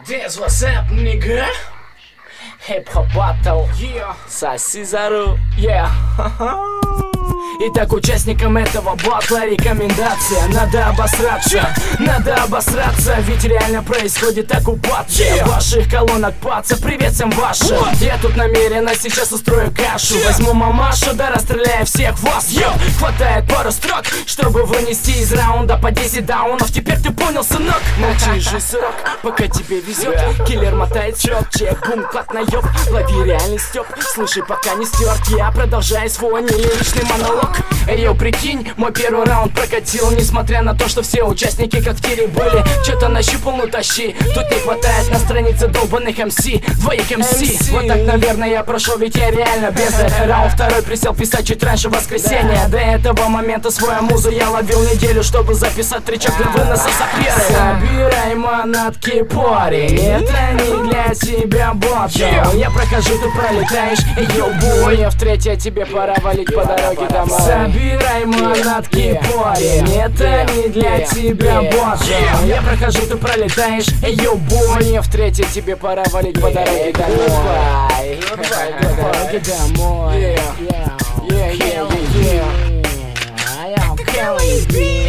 This what's up, nigga. Hip-hop battle, Yeah. соси за руль, Yeah. Итак, участникам этого батла рекомендация: надо обосраться, ведь реально происходит оккупация ваших колонок, паца, привет всем вашим. Я тут намеренно сейчас устрою кашу, возьму мамашу, да расстреляю всех вас. Хватает пару строк, чтобы вынести из раунда по 10 даунов. Теперь ты понял, сынок? Молчи же, срок, пока тебе везет. Киллер мотает счет, чек, бум, клад, наеб. Лови реальный стёб, слушай, пока не стерт. Я продолжаю свой нелиричный монолог. Эй, прикинь, мой первый раунд прокатил, несмотря на то, что все участники как в тире были. Чё-то нащупал, ну тащи. Тут не хватает на странице долбанных МС, двоих МС. Вот так, наверное, я прошел, ведь я реально без. Раунд второй присел писать чуть раньше воскресенья. До этого момента свою музу я ловил неделю, чтобы записать тречок для выноса соперы. Собирай манатки, парень, это не для тебя батл. Я прохожу, ты пролетаешь, йоу-бой. В третье тебе пора валить по дороге домой. Собирай манатки, парень, это не для тебя батл. Я прохожу, ты пролетаешь, йоу-бой. В третье тебе пора валить по дороге домой. Дороге домой. I am killing beat.